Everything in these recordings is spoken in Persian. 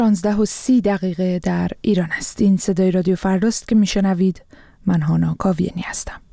16:30 در ایران است. این صدای رادیو فرداست که میشنوید. من هانا کاویانی هستم.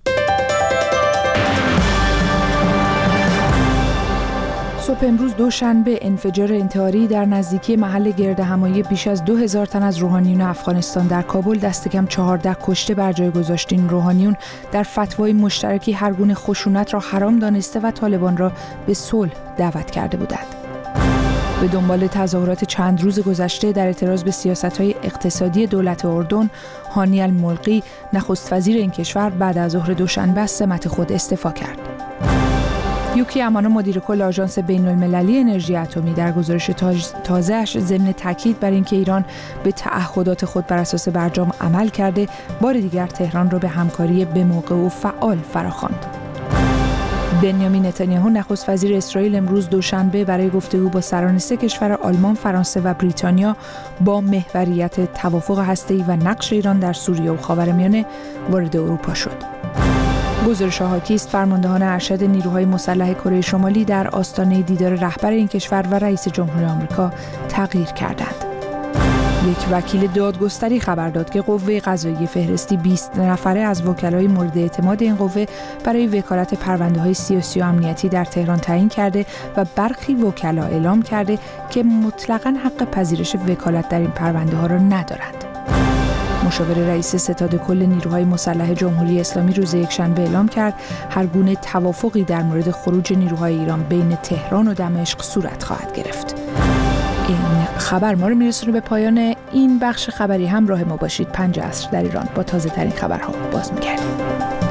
صبح امروز دوشنبه انفجار انتحاری در نزدیکی محل گردهمایی بیش از 2000 تن از روحانیون افغانستان در کابل دست کم 14 کشته بر جای گذاشت. این روحانیون در فتوای مشترکی هر گونه خشونت را حرام دانسته و طالبان را به صلح دعوت کرده بودند. به دنبال تظاهرات چند روز گذشته در اعتراض به سیاست‌های اقتصادی دولت اردن، هانی الملقی نخست وزیر این کشور بعد از ظهر دوشنبه از سمت خود استعفا کرد. یوکی امانو مدیر کل آژانس بین‌المللی انرژی اتمی در گزارش تازه‌اش ضمن تاکید بر اینکه ایران به تعهدات خود بر اساس برجام عمل کرده، بار دیگر تهران را به همکاری به موقع و فعال فراخواند. بنیامین نتانیاهو نخست وزیر اسرائیل امروز دوشنبه برای گفتگو با سران 3 کشور آلمان، فرانسه و بریتانیا با محوریت توافق هسته‌ای و نقش ایران در سوریه و خاورمیانه وارد اروپا شد. گزارش حاکی است فرماندهان ارشد نیروهای مسلح کره شمالی در آستانه دیدار رهبر این کشور و رئیس جمهور آمریکا تغییر کردند. یک وکیل دادگستری خبر داد که قوه قضاییه فهرستی 20 نفره از وکلای مورد اعتماد این قوه برای وکالت پرونده‌های سیاسی و امنیتی در تهران تعیین کرده و برخی وکلا اعلام کرده که مطلقاً حق پذیرش وکالت در این پرونده‌ها را ندارند. مشاور رئیس ستاد کل نیروهای مسلح جمهوری اسلامی روز یکشنبه اعلام کرد هر گونه توافقی در مورد خروج نیروهای ایران بین تهران و دمشق صورت خواهد گرفت. این خبر ما رو میرسونه به پایان این بخش خبری. همراه ما باشید. 5 عصر در ایران با تازه ترین خبرها باز می‌گردیم.